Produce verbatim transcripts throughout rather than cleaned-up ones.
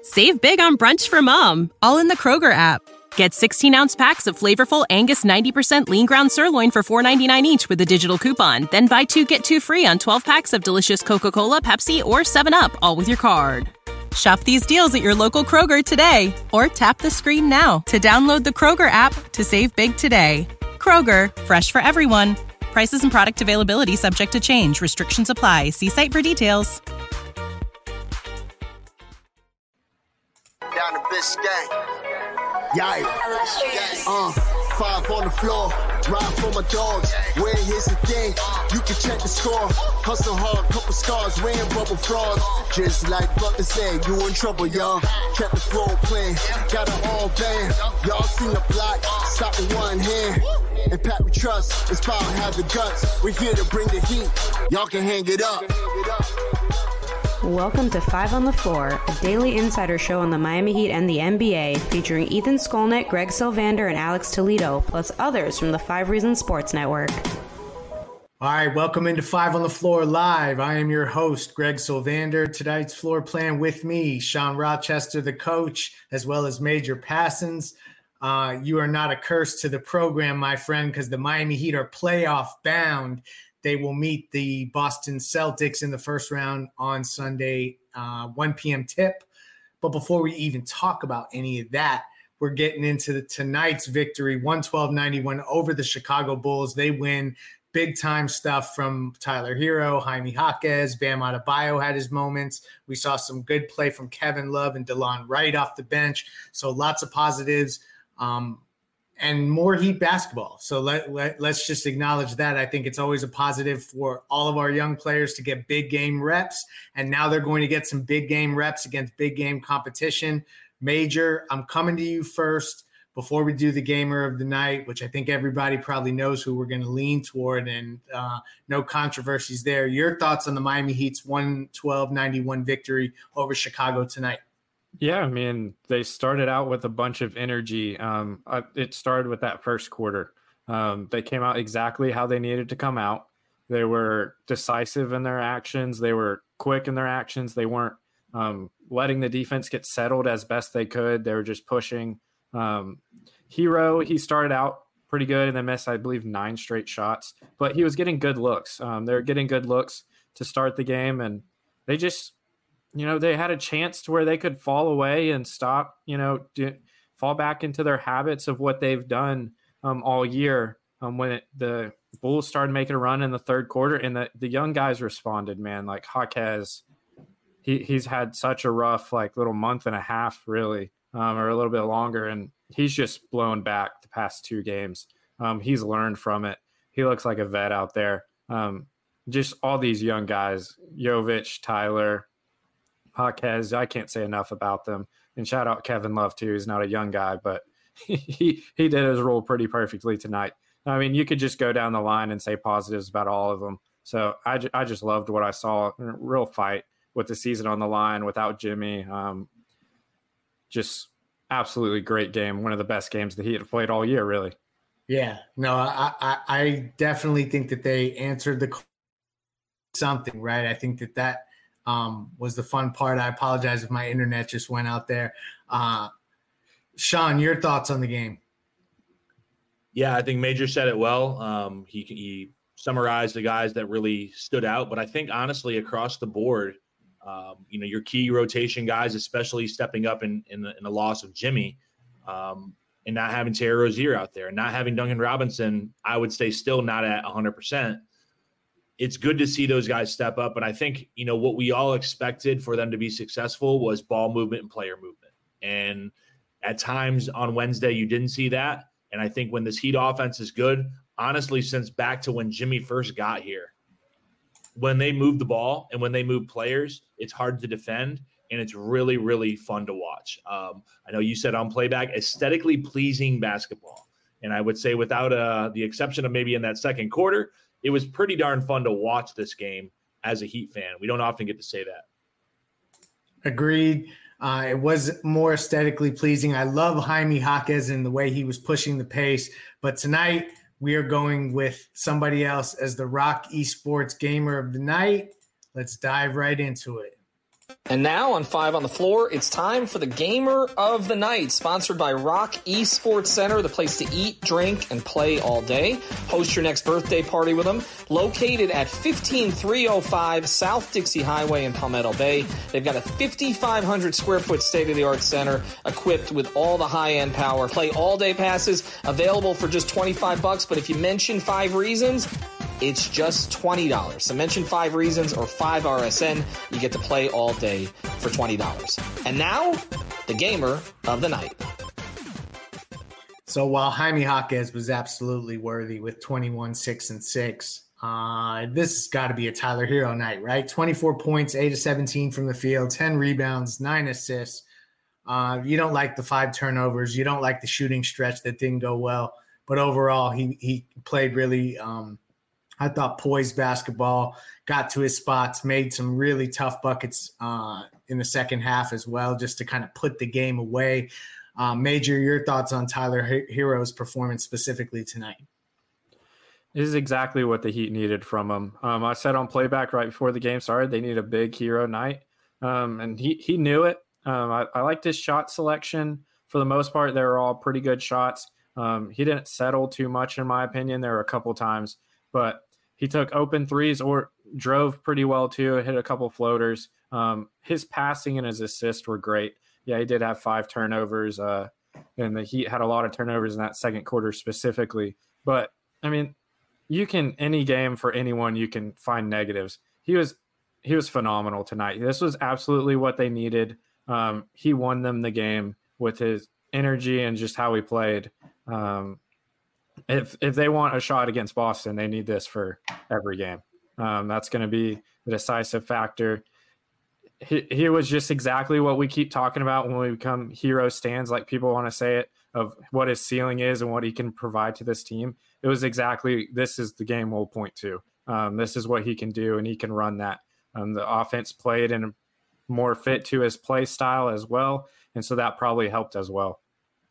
Save big on brunch for mom, all in the Kroger app. Get sixteen-ounce packs of flavorful Angus ninety percent lean ground sirloin for four ninety-nine each with a digital coupon. Then buy two, get two free on twelve packs of delicious Coca-Cola, Pepsi, or seven up, all with your card. Shop these deals at your local Kroger today, or tap the screen now to download the Kroger app to save big today. Kroger, fresh for everyone. Prices and product availability subject to change. Restrictions apply. See site for details. Down to Biscayne. Yikes. Uh, five on the floor. Ride for my dogs. Where here's the thing. You can check the score. Hustle hard, couple scars. Wearing bubble frauds. Just like Butler said, you in trouble, y'all. Kept the floor playing. Got it all banned. Y'all seen the block. Stop with one hand. And Pat we trust. Inspire have the guts. We're here to bring the heat. Y'all can hang it up. Welcome to Five on the Floor, a daily insider show on the Miami Heat and the N B A, featuring Ethan Skolnick, Greg Sylvander, and Alex Toledo, plus others from the Five Reasons Sports Network. All right, welcome into Five on the Floor Live. I am your host, Greg Sylvander. Tonight's floor plan with me, Sean Rochester, the coach, as well as Major Passons. Uh, you are not a curse to the program, my friend, because the Miami Heat are playoff bound. They will meet the Boston Celtics in the first round on Sunday, uh, one p.m. tip. But before we even talk about any of that, we're getting into the, tonight's victory, one twelve ninety-one over the Chicago Bulls. They win big-time stuff from Tyler Hero, Jaime Jaquez, Bam Adebayo had his moments. We saw some good play from Kevin Love and DeLon Wright off the bench. So lots of positives. Um, and more Heat basketball. So let, let, let's just acknowledge that. I think it's always a positive for all of our young players to get big game reps. And now they're going to get some big game reps against big game competition. Major, I'm coming to you first before we do the gamer of the night, which I think everybody probably knows who we're going to lean toward, and uh, no controversies there. Your thoughts on the Miami Heat's one twelve ninety-one victory over Chicago tonight? Yeah, I mean, they started out with a bunch of energy. Um, it started with that first quarter. Um, they came out exactly how they needed to come out. They were decisive in their actions. They were quick in their actions. They weren't um, letting the defense get settled as best they could. They were just pushing. Um, Hero, he started out pretty good and then missed, I believe, nine straight shots. But he was getting good looks. Um, they were getting good looks to start the game, and they just – you know, they had a chance to where they could fall away and stop, you know, do, fall back into their habits of what they've done um, all year. Um, when it, the Bulls started making a run in the third quarter, and the, the young guys responded, man. Like Jaquez, he, he's had such a rough, like, little month and a half, really, um, or a little bit longer, and he's just blown back the past two games. Um, he's learned from it. He looks like a vet out there. Um, just all these young guys, Jovic, Tyler, Jaquez, I can't say enough about them. And shout out Kevin Love, too. He's not a young guy, but he he did his role pretty perfectly tonight. I mean, you could just go down the line and say positives about all of them. So I, I just loved what I saw. Real fight with the season on the line without Jimmy. Um, just absolutely great game. One of the best games the Heat have played all year, really. Yeah, no, I, I, I definitely think that they answered the something, right? I think that that, Um, was the fun part. I apologize if my internet just went out there. Uh, Sean, your thoughts on the game? Yeah, I think Major said it well. Um, he, he summarized the guys that really stood out. But I think, honestly, across the board, um, you know, your key rotation guys, especially stepping up in, in, the, in the loss of Jimmy um, and not having Terry Rozier out there and not having Duncan Robinson, I would say still not at one hundred percent. It's good to see those guys step up. And I think, you know, what we all expected for them to be successful was ball movement and player movement. And at times on Wednesday, you didn't see that. And I think when this Heat offense is good, honestly, since back to when Jimmy first got here, when they move the ball and when they move players, it's hard to defend. And it's really, really fun to watch. Um, I know you said on playback, aesthetically pleasing basketball. And I would say without uh, the exception of maybe in that second quarter, it was pretty darn fun to watch this game as a Heat fan. We don't often get to say that. Agreed. Uh, it was more aesthetically pleasing. I love Jaime Jaquez and the way he was pushing the pace. But tonight we are going with somebody else as the Rock Esports Gamer of the Night. Let's dive right into it. And now on Five on the Floor, it's time for the Gamer of the Night, sponsored by Rock Esports Center, the place to eat, drink, and play all day. Host your next birthday party with them. Located at fifteen three oh five South Dixie Highway in Palmetto Bay. They've got a fifty-five hundred square foot state-of-the-art center equipped with all the high-end power. Play all-day passes available for just twenty-five bucks, but if you mention Five Reasons, it's just twenty dollars. So mention Five Reasons or five R S N. You get to play all day for twenty dollars. And now, the Gamer of the Night. So while Jaime Jaquez was absolutely worthy with twenty-one, six, and six, uh, this has got to be a Tyler Hero night, right? twenty-four points, eight of seventeen from the field, ten rebounds, nine assists. Uh, you don't like the five turnovers. You don't like the shooting stretch that didn't go well. But overall, he he played really um, – I thought poised basketball, got to his spots, made some really tough buckets uh, in the second half as well, just to kind of put the game away. Uh, Major, your thoughts on Tyler Hero's performance specifically tonight? This is exactly what the Heat needed from him. Um, I said on playback right before the game started, they need a big hero night, um, and he he knew it. Um, I, I liked his shot selection. For the most part, they were all pretty good shots. Um, he didn't settle too much, in my opinion. There were a couple times, but he took open threes or drove pretty well too, hit a couple floaters. Um, his passing and his assists were great. Yeah, he did have five turnovers, uh, and the Heat had a lot of turnovers in that second quarter specifically. But, I mean, you can – any game for anyone, you can find negatives. He was he was phenomenal tonight. This was absolutely what they needed. Um, he won them the game with his energy and just how he played. Um If if they want a shot against Boston, they need this for every game. Um, that's going to be the decisive factor. He, he was just exactly what we keep talking about when we become hero stands, like people want to say it, of what his ceiling is and what he can provide to this team. It was exactly, this is the game we'll point to. Um, this is what he can do, and he can run that. Um, the offense played in a more fit to his play style as well, and so that probably helped as well.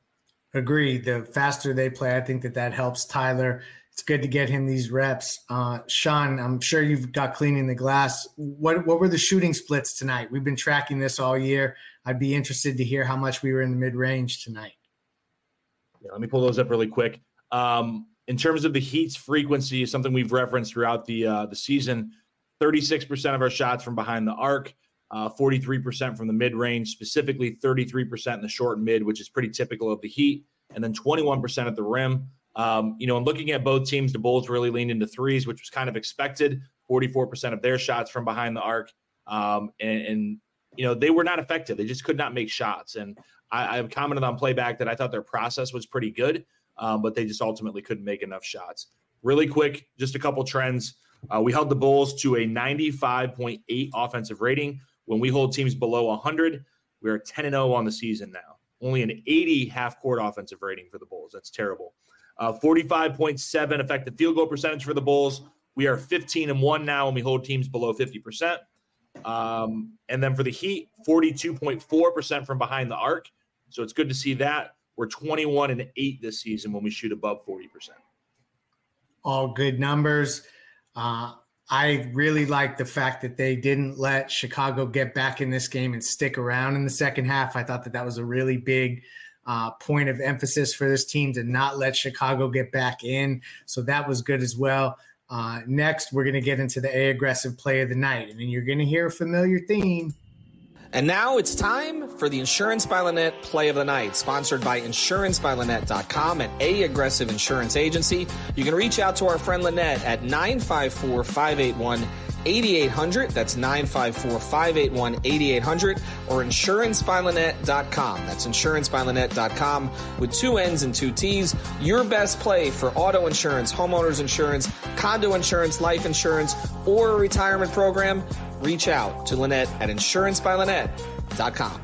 Agree. The faster they play, I think that that helps Tyler. It's good to get him these reps. Uh, Sean, I'm sure you've got cleaning the glass. What what were the shooting splits tonight? We've been tracking this all year. I'd be interested to hear how much we were in the mid-range tonight. Yeah, let me pull those up really quick. Um, in terms of the Heat's frequency, something we've referenced throughout the uh, the season, thirty-six percent of our shots from behind the arc, Uh, forty-three percent from the mid-range, specifically thirty-three percent in the short and mid, which is pretty typical of the Heat, and then twenty-one percent at the rim. Um, you know, and looking at both teams, the Bulls really leaned into threes, which was kind of expected, forty-four percent of their shots from behind the arc. Um, and, and, you know, they were not effective. They just could not make shots. And I, I commented on playback that I thought their process was pretty good, um, but they just ultimately couldn't make enough shots. Really quick, just a couple trends. Uh, we held the Bulls to a ninety-five point eight offensive rating. When we hold teams below one hundred, we're ten and oh on the season now. Only an eighty half-court offensive rating for the Bulls. That's terrible. Uh, forty-five point seven effective field goal percentage for the Bulls. We are fifteen and one now when we hold teams below fifty percent. Um, and then for the Heat, forty-two point four percent from behind the arc. So it's good to see that. We're twenty-one and eight this season when we shoot above forty percent. All good numbers. Uh, I really like the fact that they didn't let Chicago get back in this game and stick around in the second half. I thought that that was a really big uh, point of emphasis for this team to not let Chicago get back in. So that was good as well. Uh, next, we're going to get into the A aggressive play of the night, and then you're going to hear a familiar theme. And now it's time for the Insurance by Lynette Play of the Night, sponsored by insurance by lynette dot com, an A Aggressive insurance agency. You can reach out to our friend Lynette at nine five four, five eight one, eight eight hundred. That's nine five four, five eight one, eight eight hundred, or insurance by lynette dot com. That's insurance by lynette dot com with two N's and two T's. Your best play for auto insurance, homeowners insurance, condo insurance, life insurance, or a retirement program. Reach out to Lynette at insurance by lynette dot com.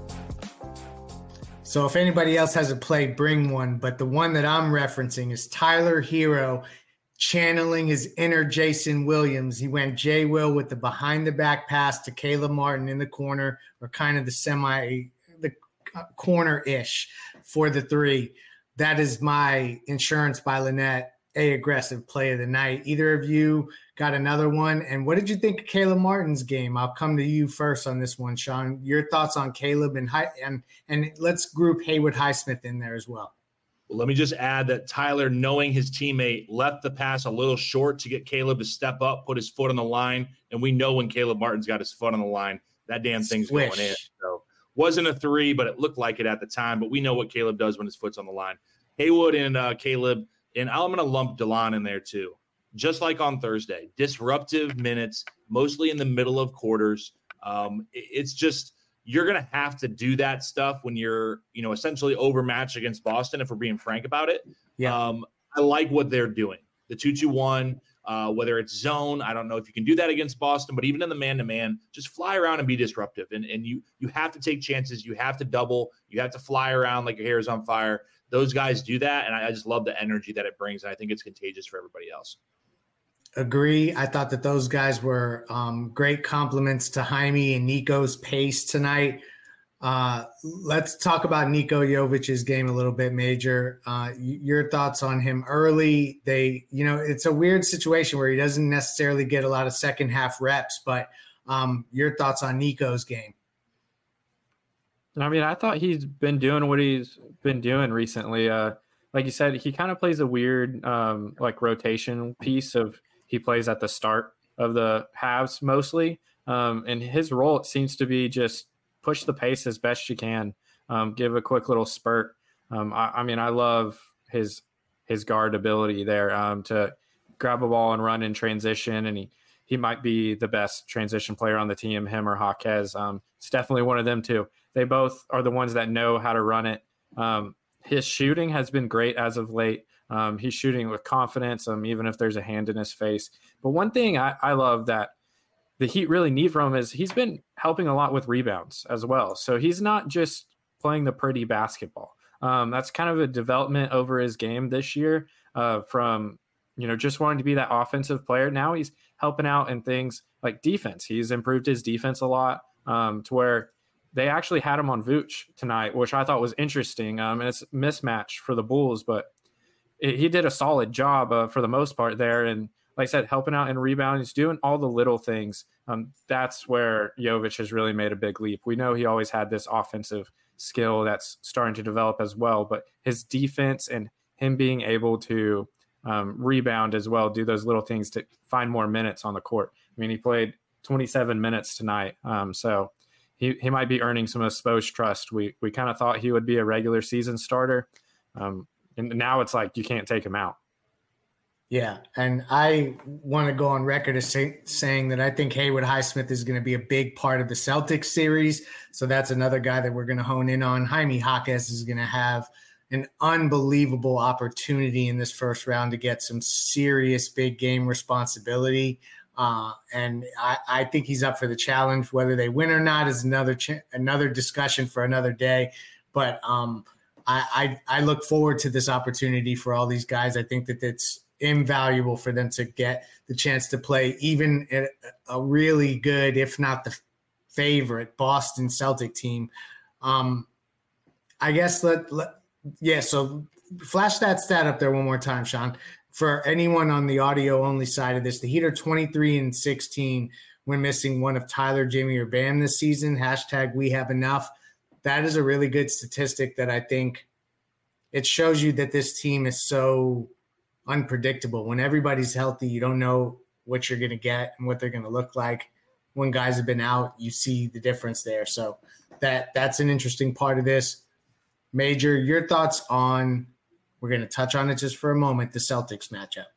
So if anybody else has a play, bring one. But the one that I'm referencing is Tyler Hero channeling his inner Jason Williams. He went J. Will with the behind-the-back pass to Caleb Martin in the corner, or kind of the semi, the corner-ish for the three. That is my Insurance by Lynette a aggressive play of the night. Either of you got another one? And what did you think of Caleb Martin's game? I'll come to you first on this one, Sean. Your thoughts on Caleb and Hi- and and let's group Haywood Highsmith in there as well. Well, let me just add that Tyler, knowing his teammate, left the pass a little short to get Caleb to step up, put his foot on the line. And we know when Caleb Martin's got his foot on the line, that damn thing's Swish. going in. So wasn't a three, but it looked like it at the time. But we know what Caleb does when his foot's on the line. Haywood and uh, Caleb, and I'm going to lump DeLon in there too. Just like on Thursday, disruptive minutes, mostly in the middle of quarters. Um, it, it's just you're going to have to do that stuff when you're, you know, essentially overmatched against Boston, if we're being frank about it. Yeah. Um, I like what they're doing. The two two one, uh, whether it's zone, I don't know if you can do that against Boston, but even in the man-to-man, just fly around and be disruptive. And, and you you have to take chances. You have to double. You have to fly around like your hair is on fire. Those guys do that, and I, I just love the energy that it brings, and I think it's contagious for everybody else. Agree. I thought that those guys were um, great compliments to Jaime and Nico's pace tonight. Uh, let's talk about Niko Jovic's game a little bit, Major. Uh, your thoughts on him early? They, you know, it's a weird situation where he doesn't necessarily get a lot of second half reps, but um, your thoughts on Niko's game? I mean, I thought he's been doing what he's been doing recently. Uh, like you said, he kind of plays a weird um, like rotation piece of he plays at the start of the halves mostly. Um, and his role, it seems to be just push the pace as best you can, um, give a quick little spurt. Um, I, I mean, I love his his guard ability there um, to grab a ball and run in transition. And he, he might be the best transition player on the team, him or Jaquez. Um, it's definitely one of them too. They both are the ones that know how to run it. Um, his shooting has been great as of late. Um, he's shooting with confidence, um, even if there's a hand in his face. But one thing I, I love that the Heat really need from him is he's been helping a lot with rebounds as well. So he's not just playing the pretty basketball. Um, that's kind of a development over his game this year uh, from, you know, just wanting to be that offensive player. Now he's helping out in things like defense. He's improved his defense a lot um, to where they actually had him on Vooch tonight, which I thought was interesting. Um, and it's a mismatch for the Bulls, but it, he did a solid job uh, for the most part there. And like I said, helping out in rebound, he's doing all the little things. Um, that's where Jovic has really made a big leap. We know he always had this offensive skill that's starting to develop as well, but his defense and him being able to um, rebound as well, do those little things to find more minutes on the court. I mean, he played twenty-seven minutes tonight. Um, so he, he might be earning some of Spo's trust. We, we kind of thought he would be a regular season starter. Um, and now it's like, you can't take him out. Yeah, and I want to go on record as say, saying that I think Haywood Highsmith is going to be a big part of the Celtics series. So that's another guy that we're going to hone in on. Jaime Jaquez is going to have an unbelievable opportunity in this first round to get some serious big game responsibility. Uh, and I, I think he's up for the challenge. Whether they win or not is another ch- another discussion for another day. But um, I, I, I look forward to this opportunity for all these guys. I think that it's invaluable for them to get the chance to play even a, a really good, if not the favorite, Boston Celtic team. Um, I guess let, let yeah. So flash that stat up there one more time, Sean. For anyone on the audio only side of this, the Heat are twenty-three and sixteen when missing one of Tyler, Jimmy, or Bam this season. Hashtag we have enough. That is a really good statistic that I think it shows you that this team is so unpredictable. When everybody's healthy, you don't know what you're going to get and what they're going to look like. When guys have been out, you see the difference there. So that that's an interesting part of this. Major, your thoughts on, we're going to touch on it just for a moment, the Celtics matchup.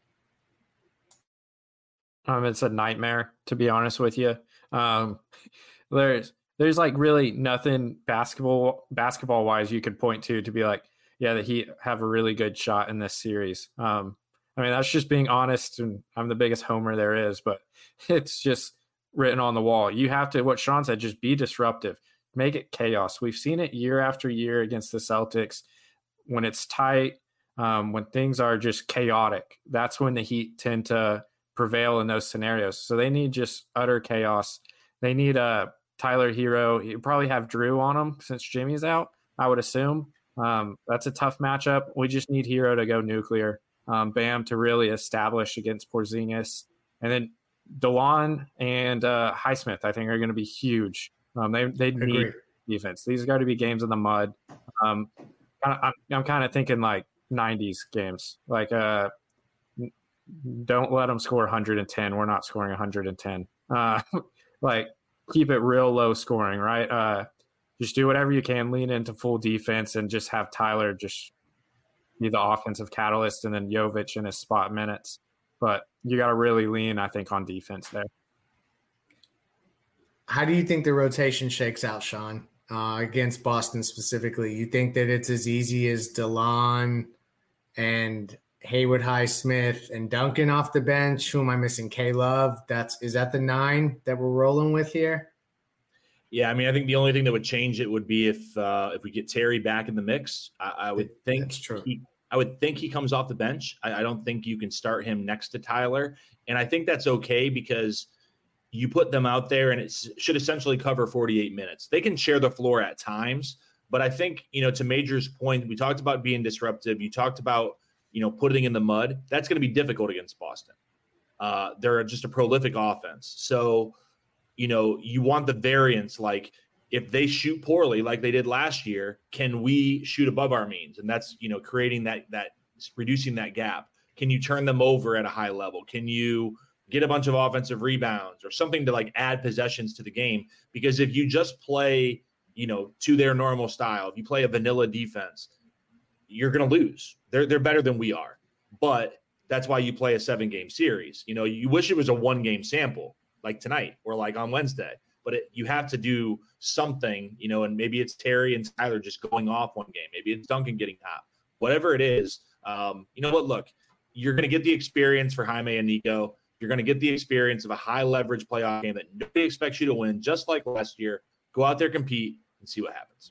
Um, it's a nightmare, to be honest with you. Um, there's there's like really nothing basketball basketball wise you could point to to be like, yeah, the Heat have a really good shot in this series. Um, I mean, that's just being honest, and I'm the biggest homer there is, but it's just written on the wall. You have to, what Sean said, just be disruptive. Make it chaos. We've seen it year after year against the Celtics. When it's tight, um, when things are just chaotic, that's when the Heat tend to prevail in those scenarios. So they need just utter chaos. They need a Tyler Hero. You probably have Drew on him since Jimmy's out, I would assume. Um, that's a tough matchup. We just need Hero to go nuclear. um, Bam to really establish against Porzingis. And then DeLon and uh, Highsmith, I think, are going to be huge. Um, they they need Agreed. defense. These are going to be games in the mud. Um, I, I'm kind of thinking like nineties games. Like, uh, don't let them score one hundred ten. We're not scoring one hundred ten. Uh, like, keep it real low scoring, right? Uh, just do whatever you can, lean into full defense, and just have Tyler just be the offensive catalyst, and then Jovic in his spot minutes. But you got to really lean, I think, on defense there. How do you think the rotation shakes out, Sean, uh, against Boston specifically? You think that it's as easy as DeLon and Haywood, Highsmith, and Duncan off the bench? Who am I missing? K-Love. That's is that the nine that we're rolling with here? Yeah, I mean, I think the only thing that would change it would be if uh, if we get Terry back in the mix. I, I would think That's true. He, I would think he comes off the bench. I, I don't think you can start him next to Tyler, and I think that's okay because you put them out there, and it should essentially cover forty-eight minutes. They can share the floor at times, but I think, you know, to Major's point, we talked about being disruptive. You talked about, you know, putting in the mud. That's going to be difficult against Boston. Uh, they're just a prolific offense. So, you know, you want the variance. Like, if they shoot poorly, like they did last year, can we shoot above our means? And that's, you know, creating that, that reducing that gap. Can you turn them over at a high level? Can you get a bunch of offensive rebounds or something to like add possessions to the game? Because if you just play, you know, to their normal style, if you play a vanilla defense, you're going to lose. They're they're better than we are. But that's why you play a seven game series. You know, you wish it was a one game sample like tonight or like on Wednesday, but it, you have to do something, you know, and maybe it's Terry and Tyler just going off one game. Maybe it's Duncan getting hot, whatever it is. Um, you know what? Look, you're going to get the experience for Jaime and Nico. You're going to get the experience of a high leverage playoff game that nobody expects you to win, just like last year. Go out there, compete, and see what happens.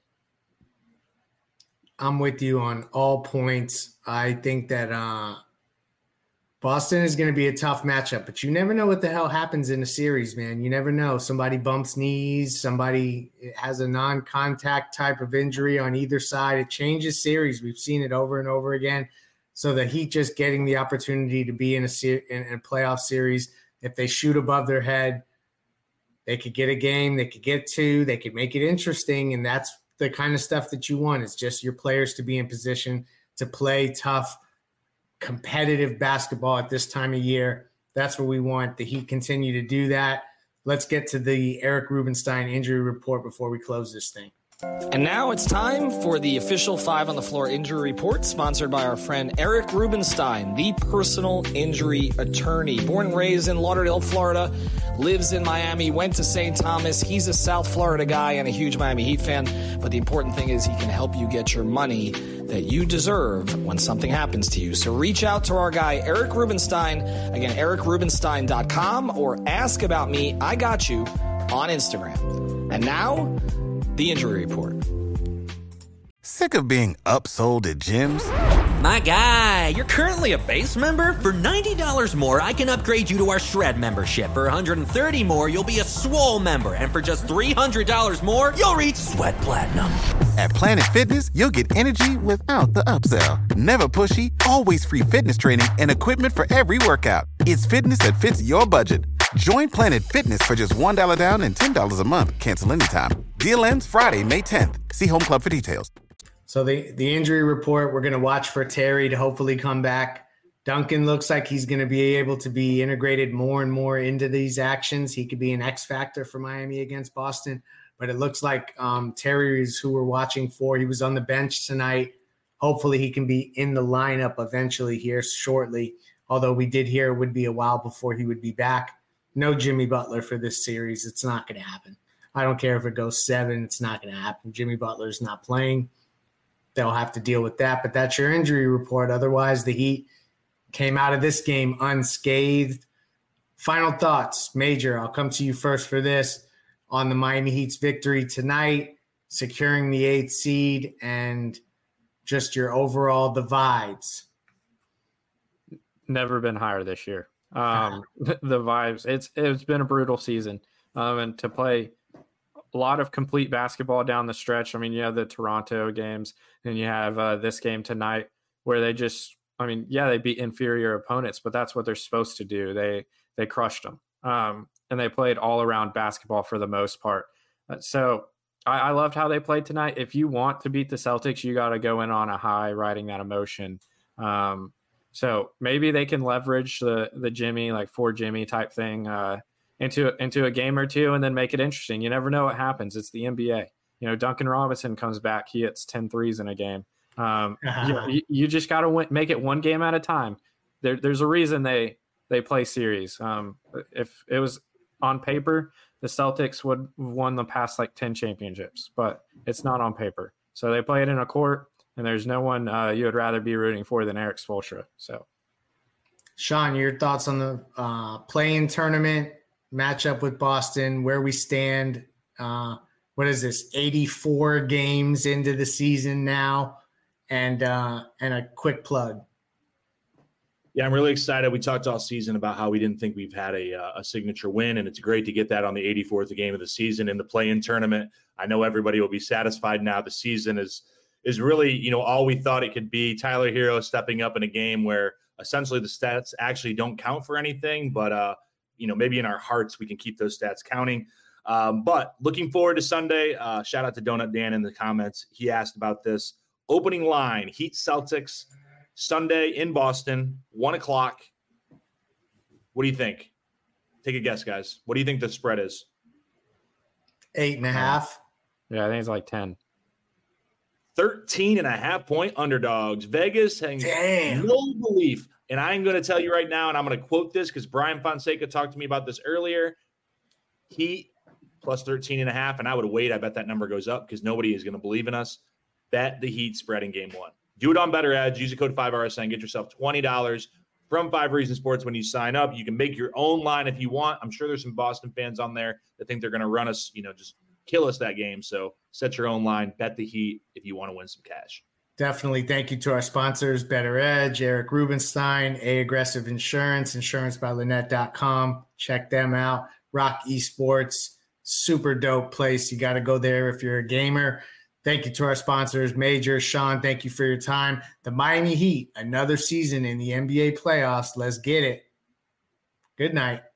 I'm with you on all points. I think that uh, Boston is going to be a tough matchup, but you never know what the hell happens in a series, man. You never know. Somebody bumps knees. Somebody has a non-contact type of injury on either side. It changes series. We've seen it over and over again. So the Heat just getting the opportunity to be in a, ser- in a playoff series, if they shoot above their head, they could get a game, they could get two, they could make it interesting, and that's the kind of stuff that you want. It's just your players to be in position to play tough, competitive basketball at this time of year. That's what we want. The Heat continue to do that. Let's get to the Eric Rubenstein injury report before we close this thing. And now it's time for the official Five on the Floor injury report, sponsored by our friend Eric Rubenstein, the personal injury attorney. Born and raised in Lauderdale, Florida, lives in Miami, went to Saint Thomas. He's a South Florida guy and a huge Miami Heat fan. But the important thing is he can help you get your money that you deserve when something happens to you. So reach out to our guy, Eric Rubenstein. Again, eric rubenstein dot com, or ask about me, I got you, on Instagram. And now, the injury report. Sick of being upsold at gyms? My guy, you're currently a base member. For ninety dollars more, I can upgrade you to our Shred membership. For one hundred thirty dollars more, you'll be a Swole member. And for just three hundred dollars more, you'll reach Sweat Platinum. At Planet Fitness, you'll get energy without the upsell. Never pushy, always free fitness training and equipment for every workout. It's fitness that fits your budget. Join Planet Fitness for just one dollar down and ten dollars a month. Cancel anytime. Deal ends Friday, May tenth. See Home Club for details. So the, the injury report, we're going to watch for Terry to hopefully come back. Duncan looks like he's going to be able to be integrated more and more into these actions. He could be an X factor for Miami against Boston. But it looks like um, Terry is who we're watching for. He was on the bench tonight. Hopefully he can be in the lineup eventually here shortly, although we did hear it would be a while before he would be back. No Jimmy Butler for this series. It's not going to happen. I don't care if it goes seven. It's not going to happen. Jimmy Butler's not playing. They'll have to deal with that. But that's your injury report. Otherwise, the Heat came out of this game unscathed. Final thoughts. Major, I'll come to you first for this. On the Miami Heat's victory tonight, securing the eighth seed, and just your overall the vibes. Never been higher this year. Um, the vibes. It's it's been a brutal season, um, and to play a lot of complete basketball down the stretch. I mean, you have the Toronto games, and you have uh, this game tonight where they just I mean, yeah, they beat inferior opponents, but that's what they're supposed to do. They they crushed them, um, and they played all around basketball for the most part. Uh, so I, I loved how they played tonight. If you want to beat the Celtics, you got to go in on a high, riding that emotion. Um, so maybe they can leverage the the Jimmy, like for Jimmy type thing, uh, into into a game or two, and then make it interesting. You never know what happens. It's the N B A. You know, Duncan Robinson comes back, he hits ten threes in a game. Um, uh-huh. you, you just got to make it one game at a time. There, there's a reason they they play series. Um, if it was on paper, the Celtics would have won the past like ten championships, but it's not on paper. So they play it in a court, and there's no one uh, you would rather be rooting for than Erik Spoelstra. So, Sean, your thoughts on the uh, play-in tournament matchup with Boston, where we stand? Uh, what is this, eighty-four games into the season now? And uh, and a quick plug. Yeah, I'm really excited. We talked all season about how we didn't think we've had a, a signature win, and it's great to get that on the eighty-fourth game of the season in the play-in tournament. I know everybody will be satisfied now. The season is is really, you know, all we thought it could be. Tyler Hero stepping up in a game where essentially the stats actually don't count for anything, but, uh, you know, maybe in our hearts we can keep those stats counting. Um, but looking forward to Sunday. Uh, shout out to Donut Dan in the comments. He asked about this. Opening line, Heat Celtics, Sunday in Boston, one o'clock. What do you think? Take a guess, guys. What do you think the spread is? Eight and a half. Yeah, I think it's like ten. thirteen and a half point underdogs. Vegas has no belief. And I'm going to tell you right now, and I'm going to quote this because Brian Fonseca talked to me about this earlier. Heat plus thirteen and a half, and I would wait. I bet that number goes up because nobody is going to believe in us. Bet the Heat spread in game one. Do it on Better Edge. Use the code five R S N. Get yourself twenty dollars from Five Reasons Sports when you sign up. You can make your own line if you want. I'm sure there's some Boston fans on there that think they're going to run us, you know, just kill us that game. So set your own line. Bet the Heat if you want to win some cash. Definitely. Thank you to our sponsors, Better Edge, Eric Rubenstein, A Aggressive Insurance, insurance by Lynette dot com. Check them out. Rock Esports, super dope place. You got to go there if you're a gamer. Thank you to our sponsors, Major, Sean, thank you for your time. The Miami Heat, another season in the N B A playoffs. Let's get it. Good night.